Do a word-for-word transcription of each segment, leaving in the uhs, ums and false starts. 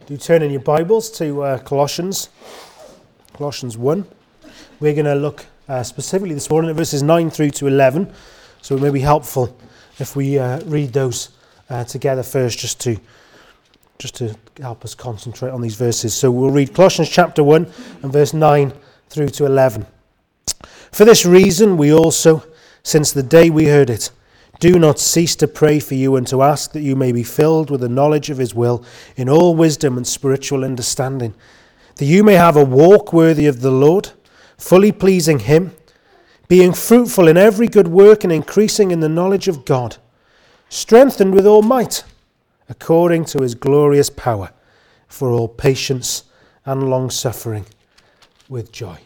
Do turn in your Bibles to uh, Colossians, Colossians one. We're going to look uh, specifically this morning at verses nine through to eleven. So it may be helpful if we uh, read those uh, together first, just to just to help us concentrate on these verses. So we'll read Colossians chapter one and verse nine through to eleven. For this reason we also, since the day we heard it, do not cease to pray for you and to ask that you may be filled with the knowledge of his will in all wisdom and spiritual understanding, that you may have a walk worthy of the Lord, fully pleasing him, being fruitful in every good work and increasing in the knowledge of God, strengthened with all might, according to his glorious power, for all patience and long-suffering with joy.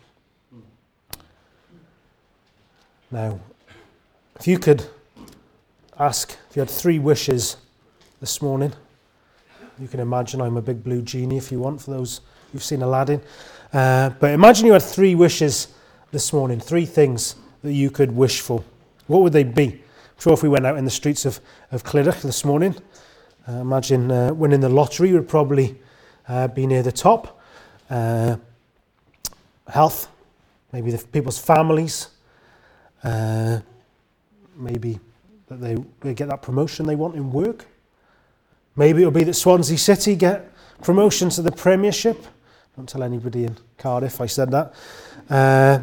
Now, if you could ask, if you had three wishes this morning, you can imagine I'm a big blue genie if you want, for those who've seen Aladdin. Uh, but imagine you had three wishes this morning, three things that you could wish for. What would they be? I'm sure if we went out in the streets of, of Clydach this morning, uh, imagine uh, winning the lottery would probably uh, be near the top. Uh, health, maybe the people's families, uh, maybe that they, they get that promotion they want in work. Maybe it'll be that Swansea City get promotion to the Premiership. Don't tell anybody in Cardiff I said that. Uh,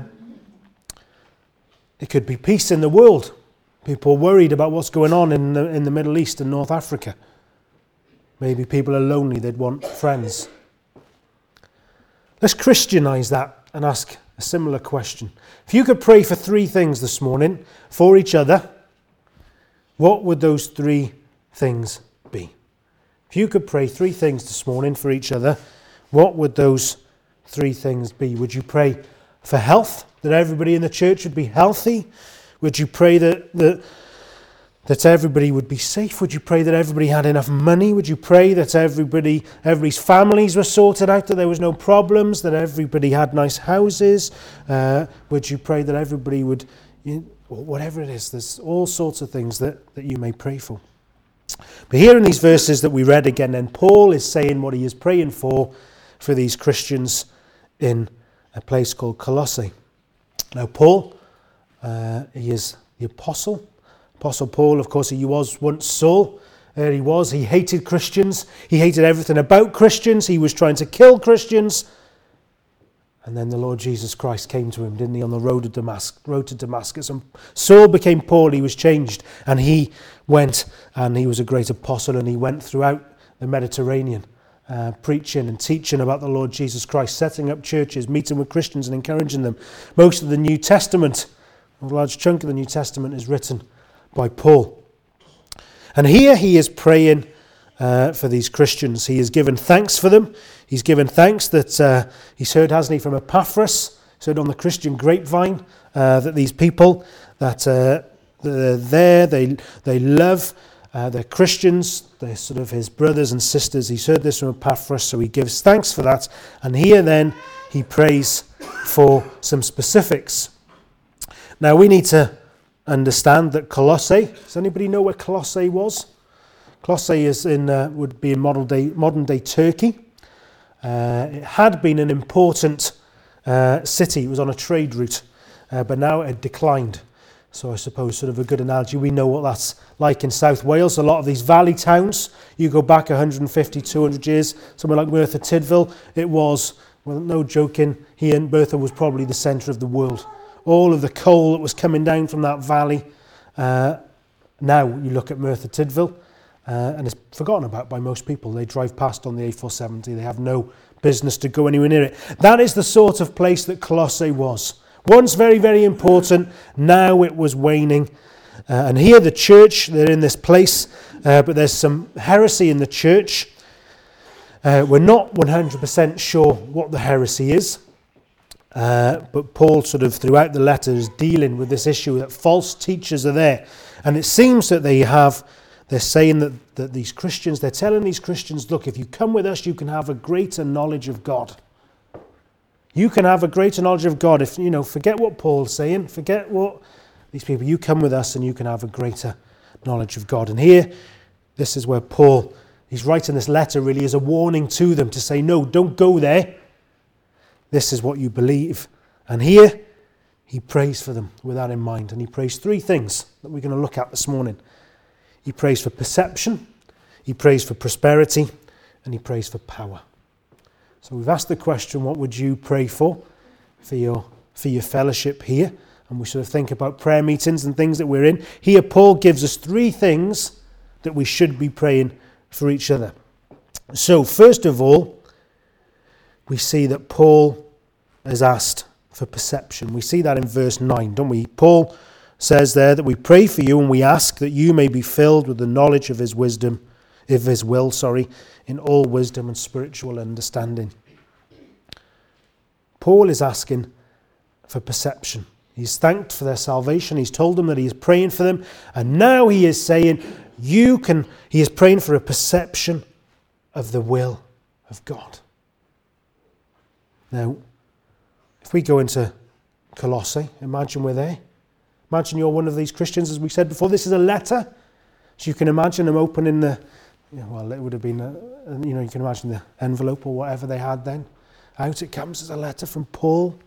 it could be peace in the world. People are worried about what's going on in the, in the Middle East and North Africa. Maybe people are lonely, they'd want friends. Let's Christianise that and ask a similar question. If you could pray for three things this morning for each other, what would those three things be? If you could pray three things this morning for each other, what would those three things be? Would you pray for health, that everybody in the church would be healthy? Would you pray that, that, that everybody would be safe? Would you pray that everybody had enough money? Would you pray that everybody, everybody's families were sorted out, that there was no problems, that everybody had nice houses? Uh, would you pray that everybody would... You know, whatever it is, there's all sorts of things that, that you may pray for. But here in these verses that we read again, then Paul is saying what he is praying for, for these Christians in a place called Colossae. Now Paul, uh, he is the apostle. Apostle Paul, of course, he was once Saul. There he was. He hated Christians. He hated everything about Christians. He was trying to kill Christians. And then the Lord Jesus Christ came to him, didn't he, on the road to Damascus, road to Damascus. And Saul became Paul, he was changed. And he went, and he was a great apostle, and he went throughout the Mediterranean, uh, preaching and teaching about the Lord Jesus Christ, setting up churches, meeting with Christians and encouraging them. Most of the New Testament, a large chunk of the New Testament, is written by Paul. And here he is praying Uh, for these Christians. He has given thanks for them. He's given thanks that uh, he's heard, hasn't he, from Epaphras. He's heard on the Christian grapevine uh, that these people that uh, they're there, they they love, uh, they're Christians, they're sort of his brothers and sisters. He's heard this from Epaphras, so he gives thanks for that. And here then he prays for some specifics. Now we need to understand that Colossae, does anybody know where Colossae was? Colossae is in, uh, would be in modern day, modern day Turkey. Uh, it had been an important uh, city. It was on a trade route, uh, but now it had declined. So I suppose sort of a good analogy. We know what that's like in South Wales. A lot of these valley towns, you go back one hundred fifty, two hundred years, somewhere like Merthyr Tydfil, it was, well, no joking, here in Merthyr was probably the centre of the world. All of the coal that was coming down from that valley. Uh, now you look at Merthyr Tydfil, Uh, and it's forgotten about by most people. They drive past on the A four seventy. They have no business to go anywhere near it. That is the sort of place that Colossae was. Once very, very important. Now it was waning. Uh, and here the church, they're in this place. Uh, but there's some heresy in the church. Uh, we're not one hundred percent sure what the heresy is. Uh, but Paul sort of throughout the letter is dealing with this issue that false teachers are there. And it seems that they have... They're saying that, that these Christians, they're telling these Christians, look, if you come with us, you can have a greater knowledge of God. You can have a greater knowledge of God. If, you know, forget what Paul's saying, forget what these people, you come with us and you can have a greater knowledge of God. And here, this is where Paul he's writing this letter really as a warning to them to say, no, don't go there. This is what you believe. And here, he prays for them with that in mind. And he prays three things that we're going to look at this morning. He prays for perception, he prays for prosperity, and he prays for power. So we've asked the question, what would you pray for, for your, for your fellowship here? And we sort of think about prayer meetings and things that we're in. Here, Paul gives us three things that we should be praying for each other. So, first of all, we see that Paul has asked for perception. We see that in verse nine, don't we? Paul says there that we pray for you and we ask that you may be filled with the knowledge of his wisdom, of his will, sorry, in all wisdom and spiritual understanding. Paul is asking for perception. He's thanked for their salvation. He's told them that he is praying for them. And now he is saying, you can, he is praying for a perception of the will of God. Now, if we go into Colossae, imagine we're there. Imagine you're one of these Christians, as we said before. This is a letter. So you can imagine them opening the, you know, well, it would have been, a, you know, you can imagine the envelope or whatever they had then. Out it comes as a letter from Paul.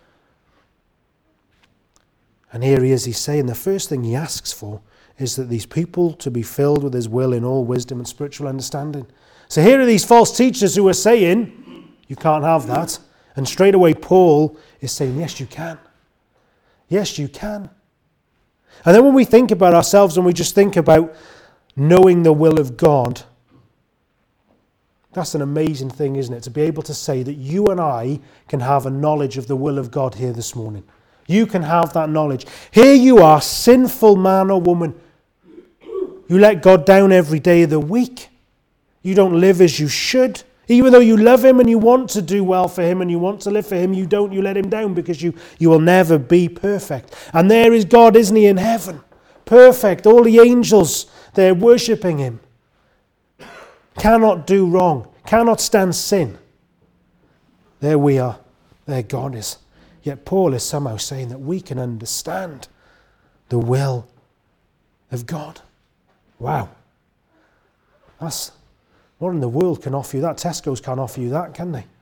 And here he is, he's saying the first thing he asks for is that these people to be filled with his will in all wisdom and spiritual understanding. So here are these false teachers who are saying, you can't have that. And straight away Paul is saying, yes, you can. Yes, you can. And then when we think about ourselves and we just think about knowing the will of God, that's an amazing thing, isn't it? To be able to say that you and I can have a knowledge of the will of God here this morning. You can have that knowledge. Here you are, sinful man or woman. You let God down every day of the week. You don't live as you should. Even though you love him and you want to do well for him and you want to live for him, you don't, you let him down because you, you will never be perfect. And there is God, isn't he, in heaven? Perfect. All the angels, they're worshipping him. Cannot do wrong. Cannot stand sin. There we are. There God is. Yet Paul is somehow saying that we can understand the will of God. Wow. That's... What in the world can offer you that? Tesco's can't offer you that, can they?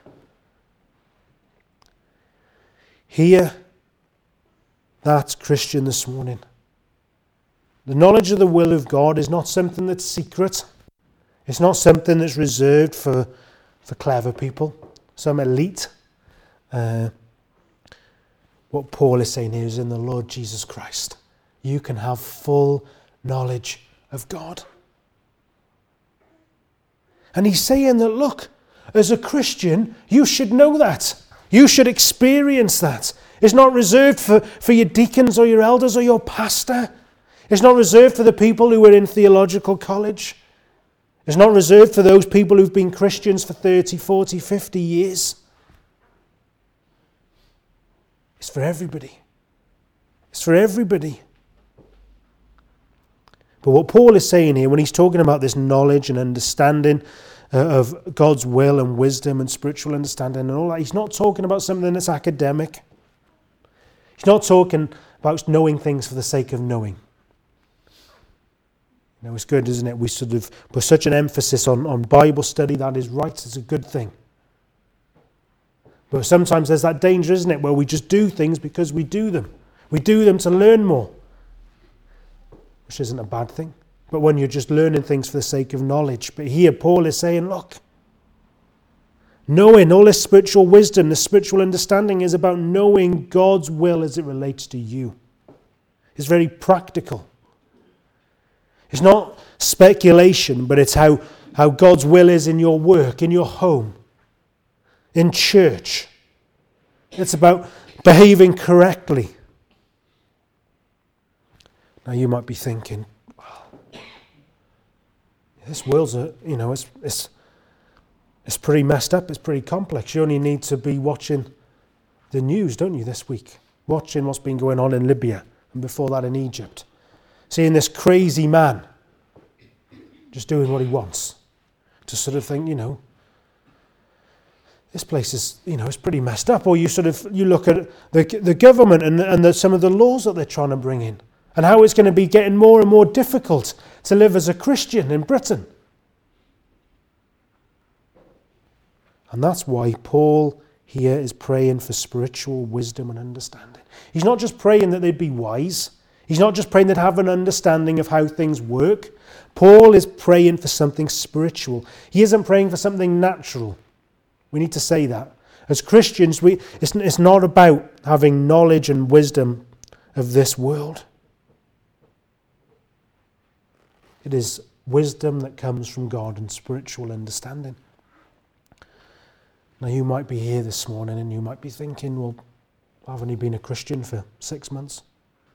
Hear that, Christian, this morning. The knowledge of the will of God is not something that's secret. It's not something that's reserved for, for clever people, some elite. Uh, what Paul is saying here is in the Lord Jesus Christ, you can have full knowledge of God. And he's saying that, look, as a Christian, you should know that. You should experience that. It's not reserved for, for your deacons or your elders or your pastor. It's not reserved for the people who are in theological college. It's not reserved for those people who've been Christians for thirty, forty, fifty years. It's for everybody. It's for everybody. But what Paul is saying here, when he's talking about this knowledge and understanding uh, of God's will and wisdom and spiritual understanding and all that, he's not talking about something that's academic. He's not talking about knowing things for the sake of knowing. You know, it's good, isn't it? We sort of put such an emphasis on, on Bible study. That is right. It's a good thing. But sometimes there's that danger, isn't it, where we just do things because we do them. We do them to learn more. Which isn't a bad thing. But when you're just learning things for the sake of knowledge. But here Paul is saying, look, knowing all this spiritual wisdom, this spiritual understanding is about knowing God's will as it relates to you. It's very practical. It's not speculation, but it's how, how God's will is in your work, in your home, in church. It's about behaving correctly. Now you might be thinking, well, this world's a, you know, it's it's it's pretty messed up. It's pretty complex. You only need to be watching the news, don't you, this week? Watching what's been going on in Libya and before that in Egypt. Seeing this crazy man just doing what he wants. To sort of think, you know, this place is, you know, it's pretty messed up. Or you sort of, you look at the the government and, and the, some of the laws that they're trying to bring in. And how it's going to be getting more and more difficult to live as a Christian in Britain. And that's why Paul here is praying for spiritual wisdom and understanding. He's not just praying that they'd be wise. He's not just praying they'd have an understanding of how things work. Paul is praying for something spiritual. He isn't praying for something natural. We need to say that. As Christians, we, it's, it's not about having knowledge and wisdom of this world. It is wisdom that comes from God and spiritual understanding. Now, you might be here this morning and you might be thinking, well, I've only been a Christian for six months.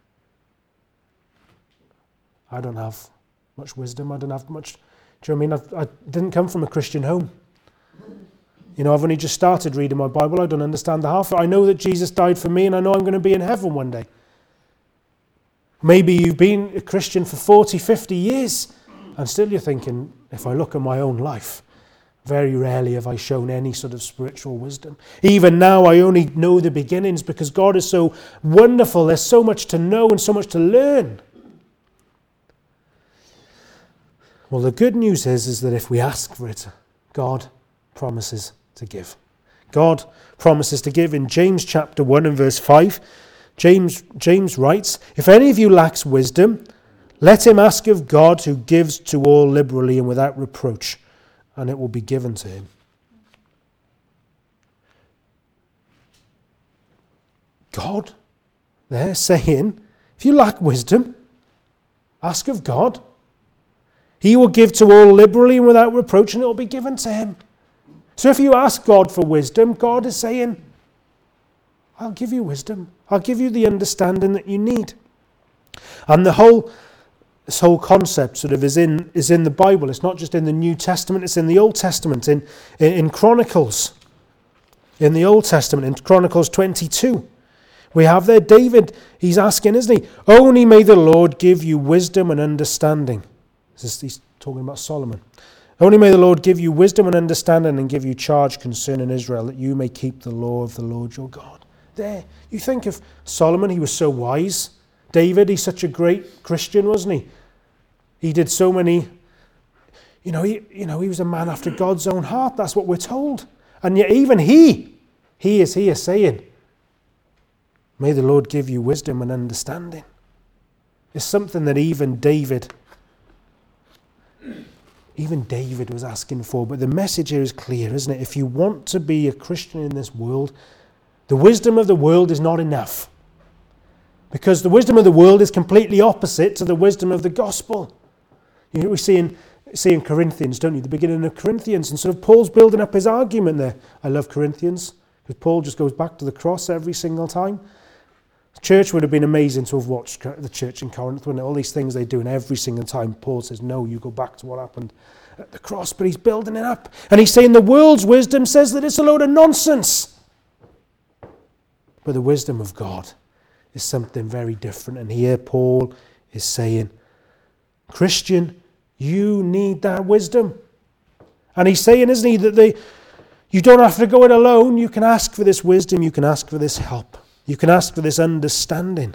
I don't have much wisdom. I don't have much... Do you know what I mean? I've, I didn't come from a Christian home. You know, I've only just started reading my Bible. I don't understand the half. I know that Jesus died for me and I know I'm going to be in heaven one day. Maybe you've been a Christian for forty, fifty years and still you're thinking, if I look at my own life, very rarely have I shown any sort of spiritual wisdom. Even now, I only know the beginnings because God is so wonderful. There's so much to know and so much to learn. Well, the good news is, is that if we ask for it, God promises to give. God promises to give. In James chapter one and verse five, James, James writes, "If any of you lacks wisdom, let him ask of God who gives to all liberally and without reproach, and it will be given to him." God, they're saying, if you lack wisdom, ask of God. He will give to all liberally and without reproach, and it will be given to him. So if you ask God for wisdom, God is saying, I'll give you wisdom. I'll give you the understanding that you need. And the whole This whole concept sort of is in is in the Bible. It's not just in the New Testament, it's in the Old Testament, in, in, in Chronicles. In the Old Testament, in Chronicles twenty-two. We have there David, he's asking, isn't he? Only may the Lord give you wisdom and understanding. This is, he's talking about Solomon. Only may the Lord give you wisdom and understanding and give you charge concerning Israel, that you may keep the law of the Lord your God. There, you think of Solomon, he was so wise. David, he's such a great Christian, wasn't he? He did so many, you know, he, you know, he was a man after God's own heart. That's what we're told. And yet even he, he is here saying, may the Lord give you wisdom and understanding. It's something that even David, even David was asking for. But the message here is clear, isn't it? If you want to be a Christian in this world, the wisdom of the world is not enough. Because the wisdom of the world is completely opposite to the wisdom of the gospel. You know, we see in, see in Corinthians, don't you? The beginning of Corinthians. And sort of Paul's building up his argument there. I love Corinthians, because Paul just goes back to the cross every single time. The church would have been amazing to have watched the church in Corinth, wouldn't it? All these things they do, and every single time Paul says, no, you go back to what happened at the cross. But he's building it up. And he's saying the world's wisdom says that it's a load of nonsense. But the wisdom of God is something very different. And here Paul is saying, Christian, you need that wisdom. And he's saying, isn't he, that they, you don't have to go it alone. You can ask for this wisdom. You can ask for this help. You can ask for this understanding.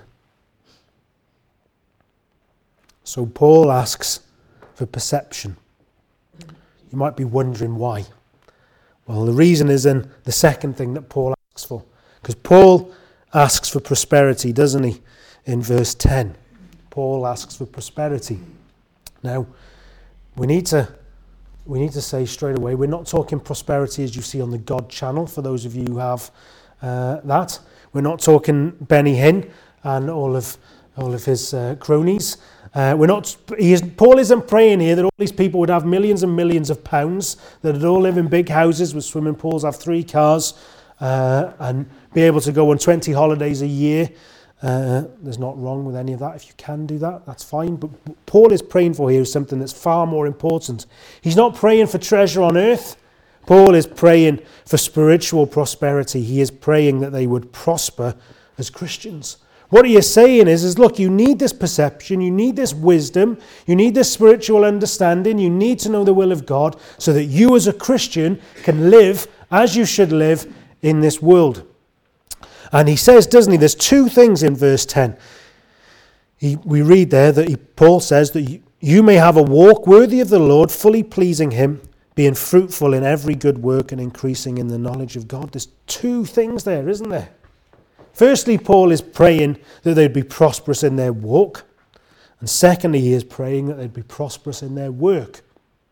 So Paul asks for perception. You might be wondering why. Well, the reason is in the second thing that Paul asks for. Because Paul asks for prosperity, doesn't he? In verse ten. Paul asks for prosperity. Now, we need to we need to say straight away, we're not talking prosperity as you see on the God channel, for those of you who have uh, that. We're not talking Benny Hinn and all of all of his uh, cronies. Uh, we're not. He is, Paul isn't praying here that all these people would have millions and millions of pounds, that would all live in big houses with swimming pools, have three cars, uh, and be able to go on twenty holidays a year. Uh, there's not wrong with any of that. If you can do that, that's fine. But what Paul is praying for here is something that's far more important. He's not praying for treasure on earth. Paul is praying for spiritual prosperity. He is praying that they would prosper as Christians. What he is saying is, is, look, you need this perception, you need this wisdom, you need this spiritual understanding, you need to know the will of God so that you as a Christian can live as you should live in this world. And he says, doesn't he, there's two things in verse ten. He, we read there that he, Paul says that you, you may have a walk worthy of the Lord, fully pleasing him, being fruitful in every good work and increasing in the knowledge of God. There's two things there, isn't there? Firstly, Paul is praying that they'd be prosperous in their walk. And secondly, he is praying that they'd be prosperous in their work.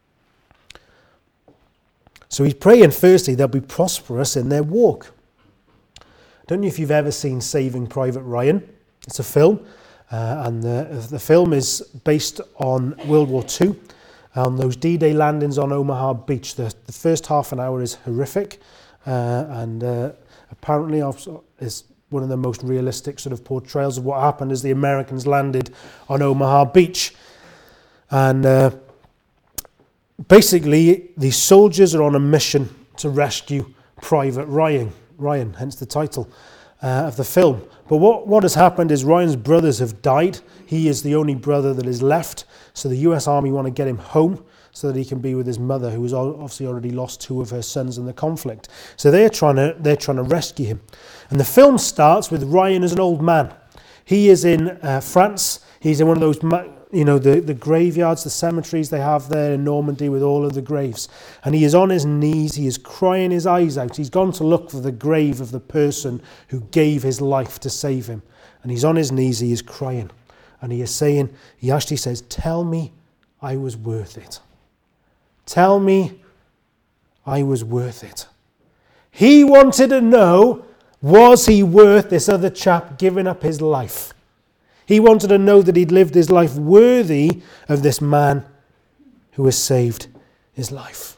So he's praying, firstly, they'll be prosperous in their walk. I don't know if you've ever seen Saving Private Ryan. It's a film, uh, and the, the film is based on World War Two, on those D-Day landings on Omaha Beach. The, the first half an hour is horrific, uh, and uh, apparently is one of the most realistic sort of portrayals of what happened as the Americans landed on Omaha Beach. And uh, basically, these soldiers are on a mission to rescue Private Ryan, Ryan, hence the title uh, of the film. But what, what has happened is Ryan's brothers have died. He is the only brother that is left. So the U S Army want to get him home so that he can be with his mother, who has obviously already lost two of her sons in the conflict. So they're trying to they're trying to rescue him. And the film starts with Ryan as an old man. He is in uh, France. He's in one of those, you know, the, the graveyards, the cemeteries they have there in Normandy with all of the graves. And he is on his knees. He is crying his eyes out. He's gone to look for the grave of the person who gave his life to save him. And he's on his knees. He is crying. And he is saying, he actually says, "Tell me I was worth it. Tell me I was worth it." He wanted to know, was he worth this other chap giving up his life? He wanted to know that he'd lived his life worthy of this man who has saved his life.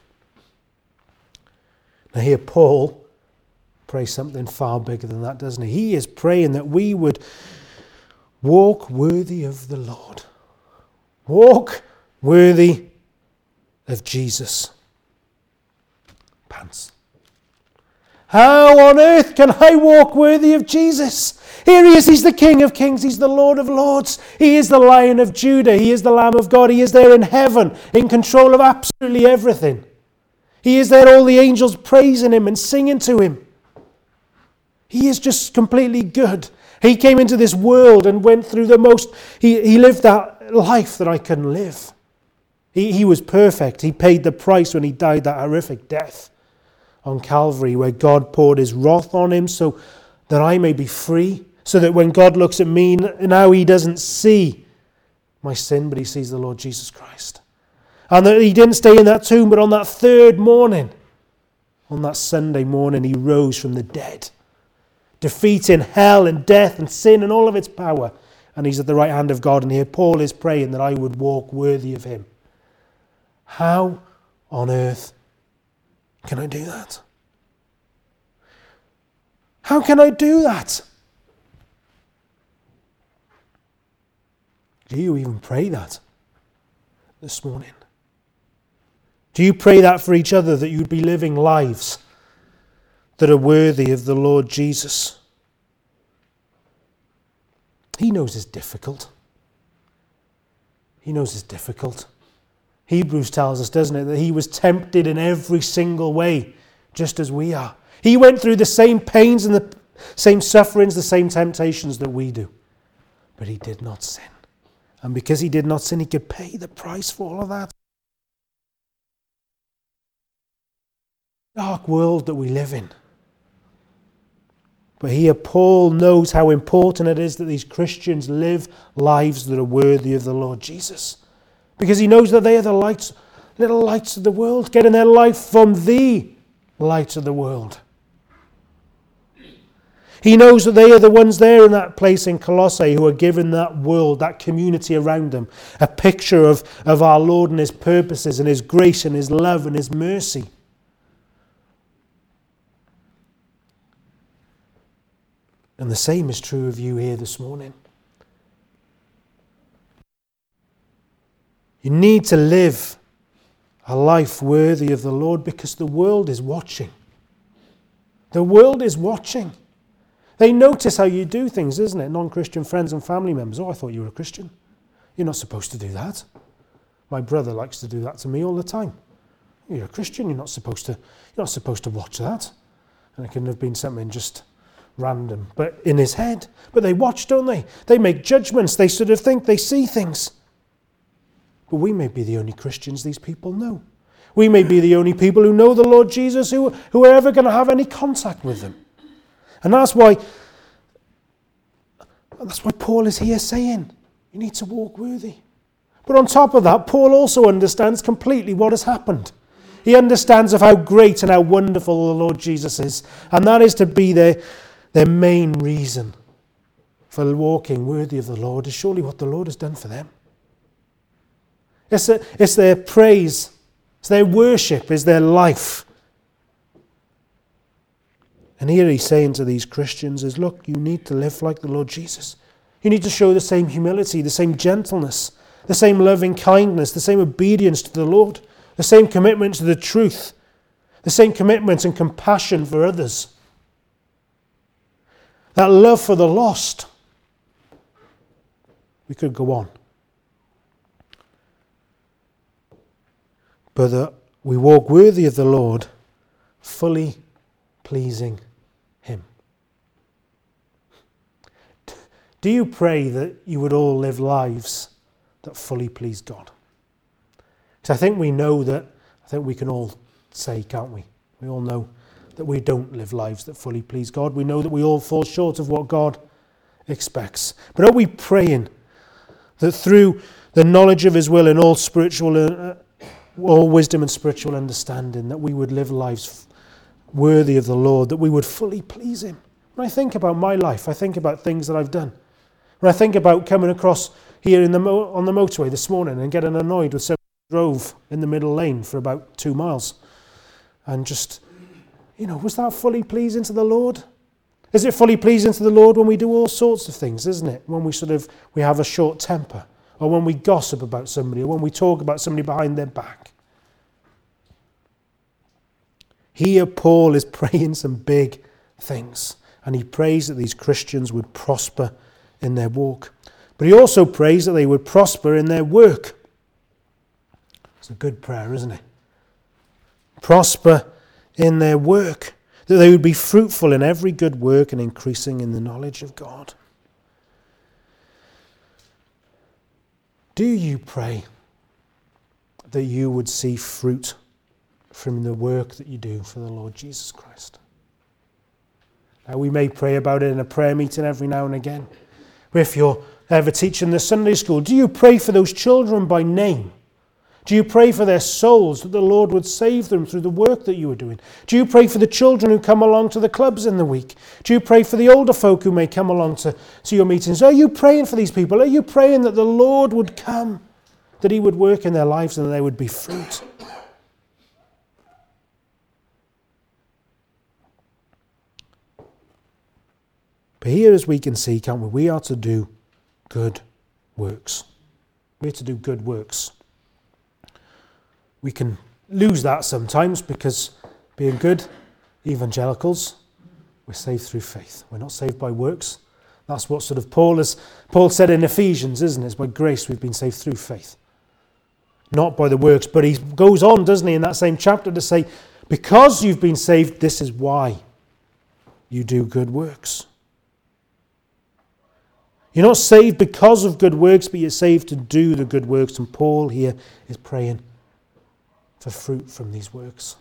Now here Paul prays something far bigger than that, doesn't he? He is praying that we would walk worthy of the Lord. Walk worthy of Jesus. Pants. How on earth can I walk worthy of Jesus? Here he is, he's the King of Kings, he's the Lord of Lords, he is the Lion of Judah, he is the Lamb of God, he is there in heaven, in control of absolutely everything. He is there, all the angels praising him and singing to him. He is just completely good. He came into this world and went through the most, he, he lived that life that I couldn't live. He, he was perfect. He paid the price when he died that horrific death on Calvary, where God poured his wrath on him so that I may be free, so that when God looks at me now, he doesn't see my sin, but he sees the Lord Jesus Christ. And that he didn't stay in that tomb, but on that third morning, on that Sunday morning, he rose from the dead, defeating hell and death and sin and all of its power. And he's at the right hand of God. And here Paul is praying that I would walk worthy of him. How on earth can I do that? How can I do that? Do you even pray that this morning? Do you pray that for each other, that you'd be living lives that are worthy of the Lord Jesus? He knows it's difficult. He knows it's difficult. Hebrews tells us, doesn't it, that he was tempted in every single way, just as we are. He went through the same pains and the same sufferings, the same temptations that we do. But he did not sin. And because he did not sin, he could pay the price for all of that. Dark world that we live in. But here Paul knows how important it is that these Christians live lives that are worthy of the Lord Jesus. Because he knows that they are the lights, little lights of the world, getting their life from the light of the world. He knows that they are the ones there in that place in Colossae who are given that world, that community around them, a picture of, of our Lord and his purposes and his grace and his love and his mercy. And the same is true of you here this morning. You need to live a life worthy of the Lord because the world is watching. The world is watching. They notice how you do things, isn't it? Non-Christian friends and family members. Oh, I thought you were a Christian. You're not supposed to do that. My brother likes to do that to me all the time. You're a Christian. You're not supposed to. You're not supposed to watch that. And it couldn't have been something just random, but in his head. But they watch, don't they? They make judgments. They sort of think they see things. But we may be the only Christians these people know. We may be the only people who know the Lord Jesus who, who are ever going to have any contact with him. And that's why, that's why Paul is here saying, you need to walk worthy. But on top of that, Paul also understands completely what has happened. He understands of how great and how wonderful the Lord Jesus is. And that is to be their, their main reason for walking worthy of the Lord, is surely what the Lord has done for them. It's, a, it's their praise, it's their worship, it's their life. And here he's saying to these Christians is, look, you need to live like the Lord Jesus. You need to show the same humility, the same gentleness, the same loving kindness, the same obedience to the Lord, the same commitment to the truth, the same commitment and compassion for others. That love for the lost. We could go on. But that we walk worthy of the Lord, fully pleasing him. Do you pray that you would all live lives that fully please God? Because I think we know that, I think we can all say, can't we? We all know that we don't live lives that fully please God. We know that we all fall short of what God expects. But are we praying that through the knowledge of his will and all spiritual, uh, all wisdom and spiritual understanding, that we would live lives worthy of the Lord, that we would fully please him? When I think about my life, I think about things that I've done. When I think about coming across here in the mo- on the motorway this morning and getting annoyed with someone who drove in the middle lane for about two miles. And just, you know, was that fully pleasing to the Lord? Is it fully pleasing to the Lord when we do all sorts of things, isn't it? When we sort of, we have a short temper, or when we gossip about somebody, or when we talk about somebody behind their back. Here Paul is praying some big things, and he prays that these Christians would prosper in their walk. But he also prays that they would prosper in their work. It's a good prayer, isn't it? Prosper in their work. That they would be fruitful in every good work and increasing in the knowledge of God. Do you pray that you would see fruit from the work that you do for the Lord Jesus Christ? Now, we may pray about it in a prayer meeting every now and again. If you're ever teaching the Sunday school, do you pray for those children by name? Do you pray for their souls, that the Lord would save them through the work that you are doing? Do you pray for the children who come along to the clubs in the week? Do you pray for the older folk who may come along to, to your meetings? Are you praying for these people? Are you praying that the Lord would come, that he would work in their lives and that there would be fruit? But here, as we can see, can't we, we are to do good works. We are to do good works. We can lose that sometimes because being good evangelicals, we're saved through faith. We're not saved by works. That's what sort of Paul has, Paul said in Ephesians, isn't it? It's by grace we've been saved through faith. Not by the works. But he goes on, doesn't he, in that same chapter to say, because you've been saved, this is why you do good works. You're not saved because of good works, but you're saved to do the good works. And Paul here is praying for fruit from these works.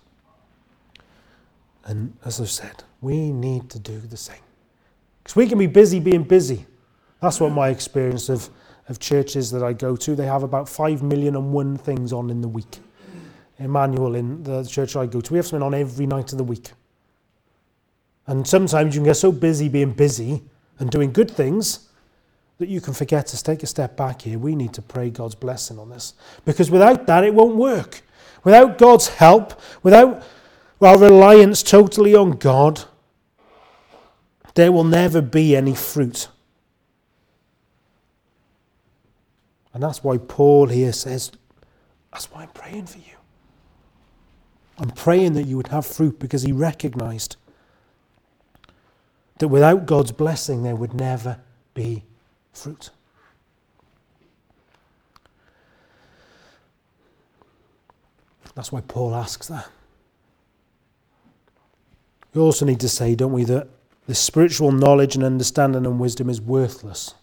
And as I've said, we need to do the same. Because we can be busy being busy. That's what my experience of, of churches that I go to, they have about five million and one things on in the week. Emmanuel, in the church I go to, we have something on every night of the week. And sometimes you can get so busy being busy and doing good things that you can forget to take a step back here. We need to pray God's blessing on this. Because without that, it won't work. Without God's help, without our reliance totally on God, there will never be any fruit. And that's why Paul here says, that's why I'm praying for you. I'm praying that you would have fruit, because he recognized that without God's blessing, there would never be fruit. That's why Paul asks that. We also need to say, don't we, that the spiritual knowledge and understanding and wisdom is worthless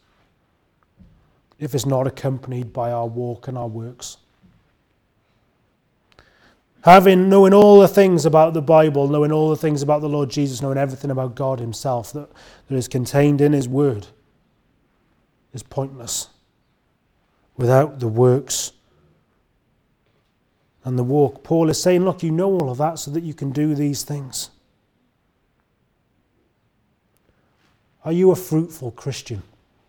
if it's not accompanied by our walk and our works. Having, knowing all the things about the Bible, knowing all the things about the Lord Jesus, knowing everything about God himself that, that is contained in his word is pointless without the works and the walk. Paul is saying, look, you know all of that so that you can do these things. Are you a fruitful Christian?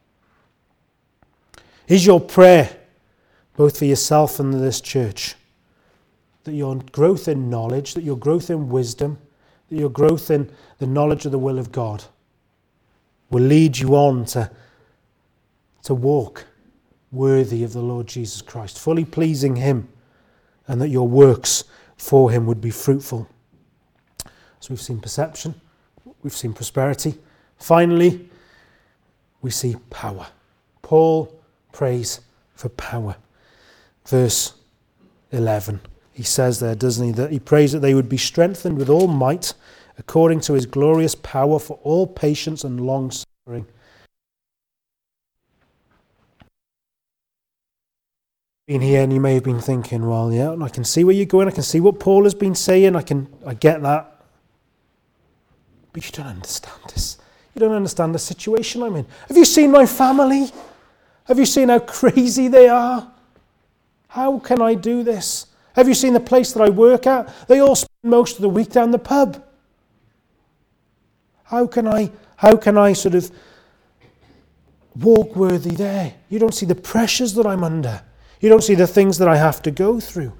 Is your prayer, both for yourself and this church, that your growth in knowledge, that your growth in wisdom, that your growth in the knowledge of the will of God will lead you on to, to walk worthy of the Lord Jesus Christ, fully pleasing him, and that your works for him would be fruitful? So we've seen perception, we've seen prosperity. Finally, we see power. Paul prays for power. Verse eleven. He says there, doesn't he, that he prays that they would be strengthened with all might according to his glorious power for all patience and long suffering. Been here and you may have been thinking, well, yeah, I can see where you're going. I can see what Paul has been saying. I can, I get that. But you don't understand this. You don't understand the situation I'm in. Have you seen my family? Have you seen how crazy they are? How can I do this? Have you seen the place that I work at? They all spend most of the week down the pub. How can I, how can I sort of walk worthy there? You don't see the pressures that I'm under. You don't see the things that I have to go through.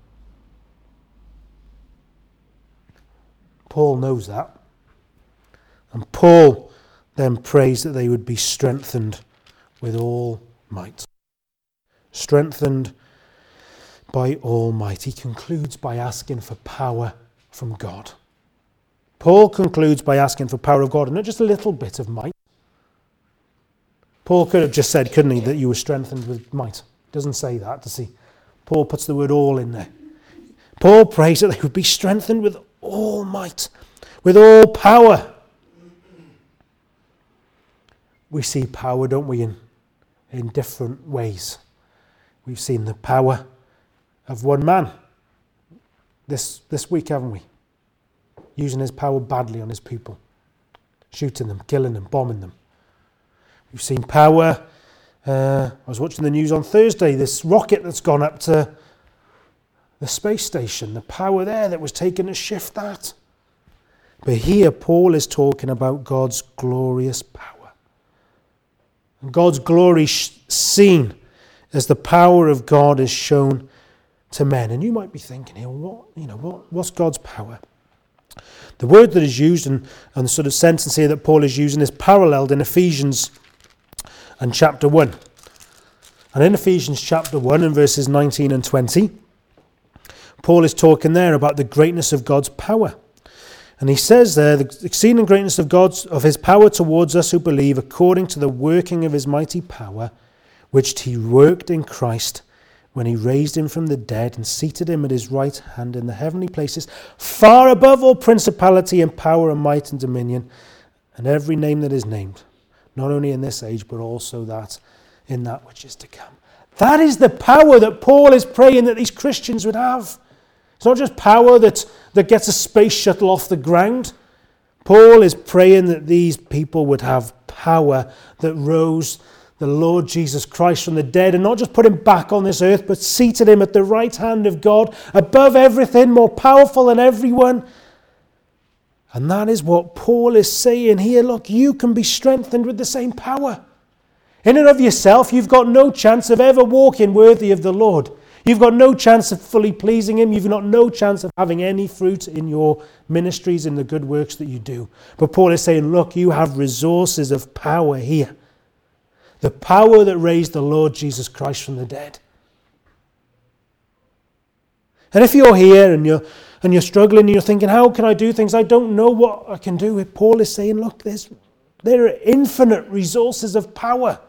Paul knows that. And Paul then prays that they would be strengthened with all might. Strengthened by all might. He concludes by asking for power from God. Paul concludes by asking for power of God, and not just a little bit of might. Paul could have just said, couldn't he, that you were strengthened with might. He doesn't say that, does he? Paul puts the word all in there. Paul prays that they would be strengthened with all might, with all power. We see power, don't we, in, in different ways. We've seen the power of one man this this week, haven't we? Using his power badly on his people. Shooting them, killing them, bombing them. We've seen power. Uh, I was watching the news on Thursday, this rocket that's gone up to the space station. The power there that was taken to shift that. But here Paul is talking about God's glorious power. And God's glory seen as the power of God is shown to men. And you might be thinking here, what, you know, what, what's God's power? The word that is used and, and the sort of sentence here that Paul is using is paralleled in Ephesians and chapter one. And in Ephesians chapter one and verses nineteen and twenty, Paul is talking there about the greatness of God's power. And he says there, the exceeding greatness of God's of his power towards us who believe, according to the working of his mighty power, which he worked in Christ, when he raised him from the dead and seated him at his right hand in the heavenly places, far above all principality and power and might and dominion, and every name that is named, not only in this age, but also that in that which is to come. That is the power that Paul is praying that these Christians would have. It's not just power that, that gets a space shuttle off the ground. Paul is praying that these people would have power that rose the Lord Jesus Christ from the dead, and not just put him back on this earth, but seated him at the right hand of God, above everything, more powerful than everyone. And that is what Paul is saying here. Look, you can be strengthened with the same power. In and of yourself, you've got no chance of ever walking worthy of the Lord. You've got no chance of fully pleasing him. You've got no chance of having any fruit in your ministries, in the good works that you do. But Paul is saying, look, you have resources of power here. The power that raised the Lord Jesus Christ from the dead. And if you're here and you're and you're struggling and you're thinking, how can I do things? I don't know what I can do. Paul is saying, look, there's, there are infinite resources of power.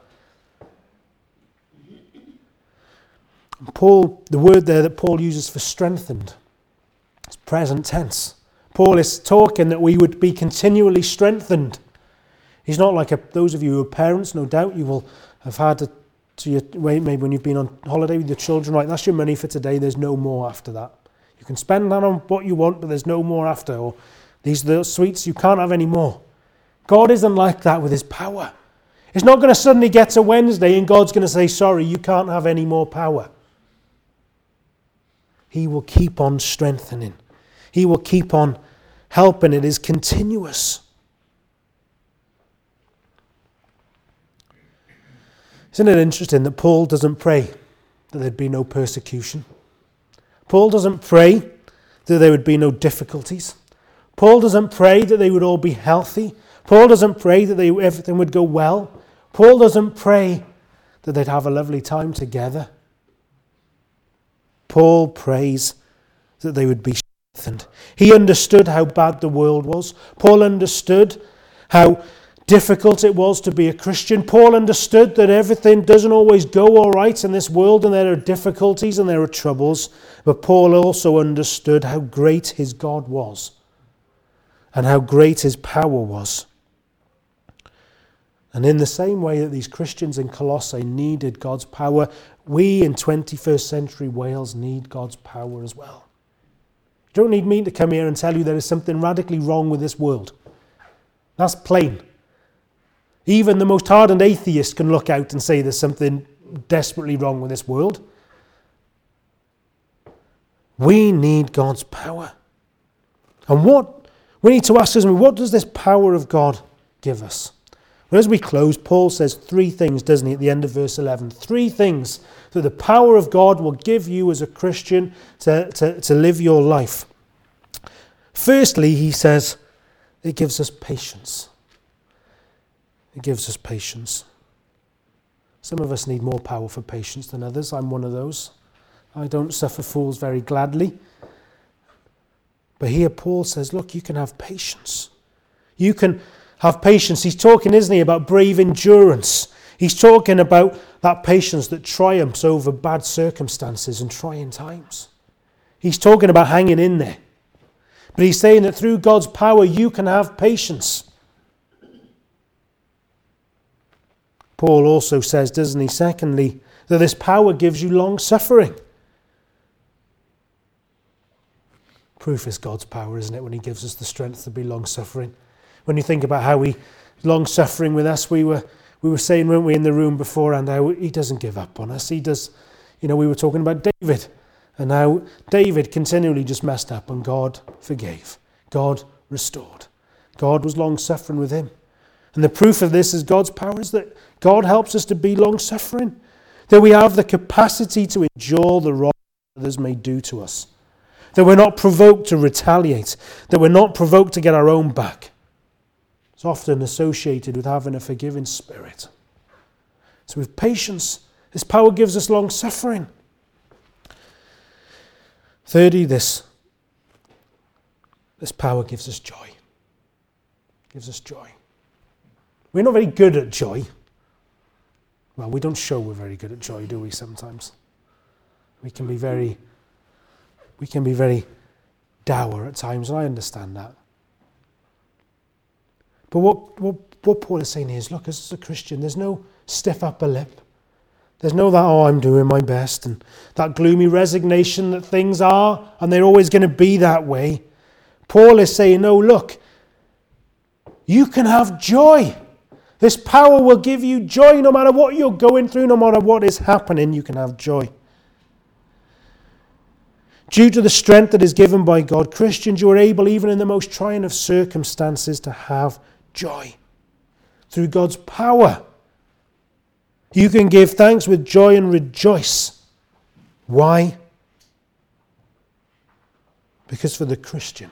Paul, the word there that Paul uses for strengthened, is present tense. Paul is talking that we would be continually strengthened. He's not like a, those of you who are parents, no doubt you will have had to, to your, maybe when you've been on holiday with your children, right, that's your money for today, there's no more after that. You can spend that on what you want, but there's no more after. Or these are the sweets, you can't have any more. God isn't like that with his power. It's not going to suddenly get to Wednesday and God's going to say, sorry, you can't have any more power. He will keep on strengthening. He will keep on helping. It is continuous. Isn't it interesting that Paul doesn't pray that there'd be no persecution? Paul doesn't pray that there would be no difficulties. Paul doesn't pray that they would all be healthy. Paul doesn't pray that they, everything would go well. Paul doesn't pray that they'd have a lovely time together. Paul prays that they would be strengthened. He understood how bad the world was. Paul understood how difficult it was to be a Christian. Paul understood that everything doesn't always go all right in this world, and there are difficulties and there are troubles. But Paul also understood how great his God was and how great his power was. And in the same way that these Christians in Colossae needed God's power, we in twenty-first century Wales need God's power as well. You don't need me to come here and tell you there is something radically wrong with this world. That's plain. Even the most hardened atheist can look out and say there's something desperately wrong with this world. We need God's power. And what we need to ask is, what does this power of God give us? Well, as we close, Paul says three things, doesn't he, at the end of verse eleven? Three things that the power of God will give you as a Christian to, to, to live your life. Firstly, he says, it gives us patience. It gives us patience. Some of us need more power for patience than others. I'm one of those. I don't suffer fools very gladly. But here Paul says, look, you can have patience. You can have patience. He's talking, isn't he, about brave endurance. He's talking about that patience that triumphs over bad circumstances and trying times. He's talking about hanging in there. But he's saying that through God's power, you can have patience. Paul also says, doesn't he, secondly, that this power gives you long suffering. Proof is God's power, isn't it, when he gives us the strength to be long suffering. When you think about how he long suffering with us, we were we were saying, weren't we, in the room before, and how he doesn't give up on us. He does, you know, we were talking about David, and how David continually just messed up, and God forgave. God restored. God was long suffering with him. And the proof of this is God's power is that God helps us to be long suffering, that we have the capacity to endure the wrong others may do to us, that we're not provoked to retaliate, that we're not provoked to get our own back. It's often associated with having a forgiving spirit. So with patience, this power gives us long suffering. Thirdly, this, this power gives us joy. Gives us joy. We're not very good at joy. Well, we don't show we're very good at joy, do we, sometimes? We can be very, we can be very dour at times, and I understand that. But what, what, what Paul is saying here is, look, as a Christian, there's no stiff upper lip. There's no that, oh, I'm doing my best, and that gloomy resignation that things are, and they're always going to be that way. Paul is saying, no, look, you can have joy. This power will give you joy no matter what you're going through, no matter what is happening, you can have joy. Due to the strength that is given by God, Christians, you are able, even in the most trying of circumstances, to have joy. Through God's power, you can give thanks with joy and rejoice. Why? Because for the Christian,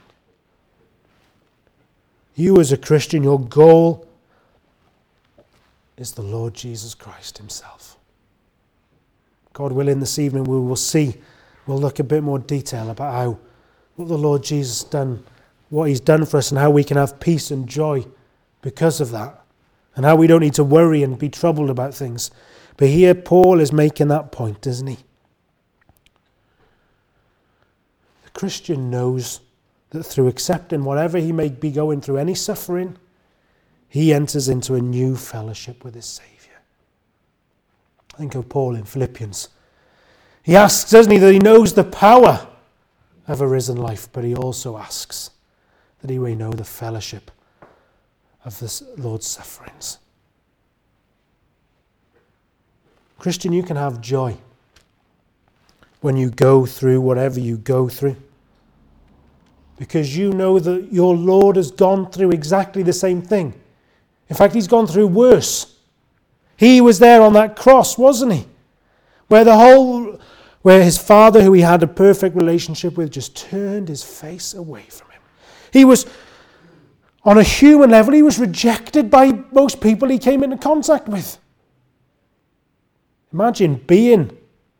you as a Christian, your goal is the Lord Jesus Christ himself. God willing, this evening we will see, we'll look a bit more detail about how what the Lord Jesus done, what he's done for us, and how we can have peace and joy because of that, and how we don't need to worry and be troubled about things. But here Paul is making that point, isn't he? The Christian knows that through accepting whatever he may be going through, any suffering, he enters into a new fellowship with his Saviour. Think of Paul in Philippians. He asks, doesn't he, that he knows the power of a risen life, but he also asks that he may know the fellowship of the Lord's sufferings. Christian, you can have joy when you go through whatever you go through, because you know that your Lord has gone through exactly the same thing. In fact, he's gone through worse. He was there on that cross, wasn't he? Where the whole, where his Father, who he had a perfect relationship with, just turned his face away from him. He was, on a human level, he was rejected by most people he came into contact with. Imagine being,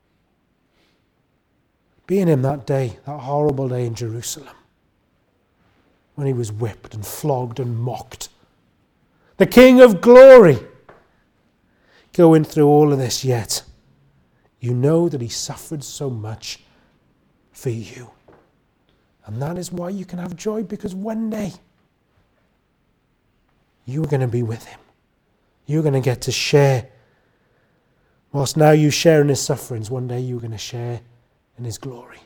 being him that day, that horrible day in Jerusalem, when he was whipped and flogged and mocked. The King of glory, going through all of this, yet you know that he suffered so much for you. And that is why you can have joy, because one day you are going to be with him. You're going to get to share. Whilst now you share in his sufferings, one day you're going to share in his glory.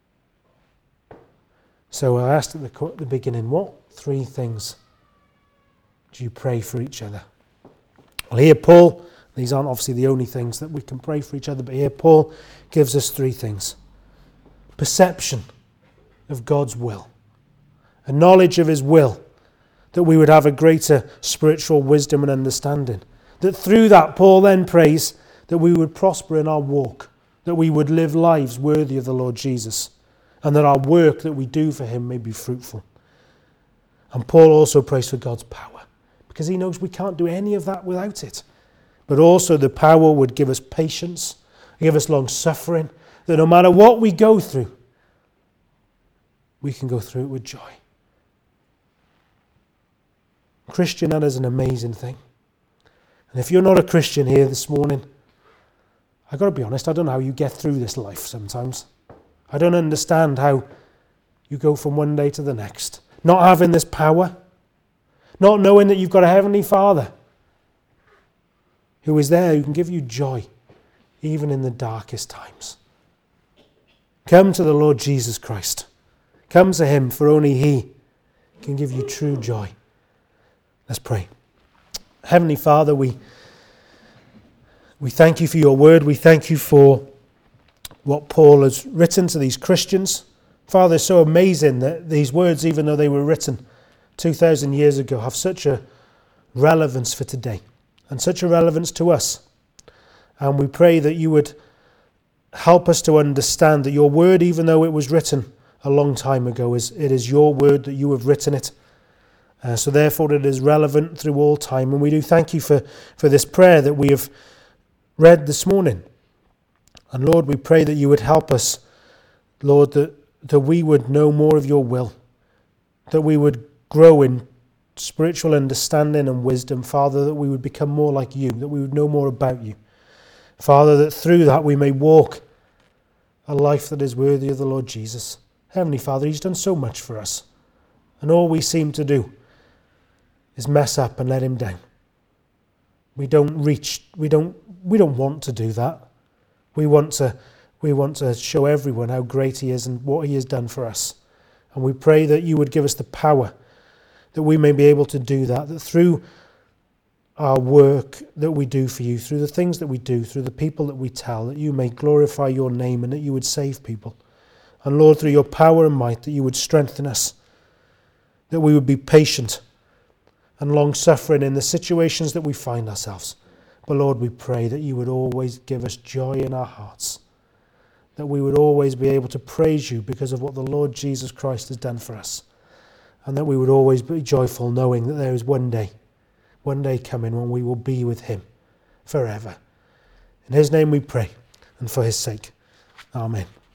So I asked at the, the beginning, what three things do you pray for each other? Well, here Paul, these aren't obviously the only things that we can pray for each other, but here Paul gives us three things. Perception of God's will, a knowledge of his will, that we would have a greater spiritual wisdom and understanding. That through that, Paul then prays that we would prosper in our walk, that we would live lives worthy of the Lord Jesus, and that our work that we do for him may be fruitful. And Paul also prays for God's power, because he knows we can't do any of that without it. But also the power would give us patience, give us long suffering, that no matter what we go through, we can go through it with joy. Christian, that is an amazing thing. And if you're not a Christian here this morning, I've got to be honest, I don't know how you get through this life sometimes. I don't understand how you go from one day to the next, not having this power, not knowing that you've got a heavenly Father who is there, who can give you joy, even in the darkest times. Come to the Lord Jesus Christ. Come to him, for only he can give you true joy. Let's pray. Heavenly Father, we we thank you for your word. We thank you for what Paul has written to these Christians. Father, it's so amazing that these words, even though they were written two thousand years ago, have such a relevance for today and such a relevance to us. And we pray that you would help us to understand that your word, even though it was written a long time ago, is it is your word, that you have written it. Uh, so therefore it is relevant through all time. And we do thank you for, for this prayer that we have read this morning. And Lord, we pray that you would help us, Lord, that, that we would know more of your will, that we would grow in spiritual understanding and wisdom, Father, that we would become more like you, that we would know more about you. Father, that through that we may walk a life that is worthy of the Lord Jesus. Heavenly Father, he's done so much for us. And all we seem to do is mess up and let him down. We don't reach, we don't, we don't want to do that. We want to, we want to show everyone how great he is and what he has done for us. And we pray that you would give us the power that we may be able to do that, that through our work that we do for you, through the things that we do, through the people that we tell, that you may glorify your name and that you would save people. And Lord, through your power and might, that you would strengthen us, that we would be patient and long-suffering in the situations that we find ourselves. But Lord, we pray that you would always give us joy in our hearts, that we would always be able to praise you because of what the Lord Jesus Christ has done for us, and that we would always be joyful knowing that there is one day, one day coming when we will be with him forever. In his name we pray, and for his sake. Amen.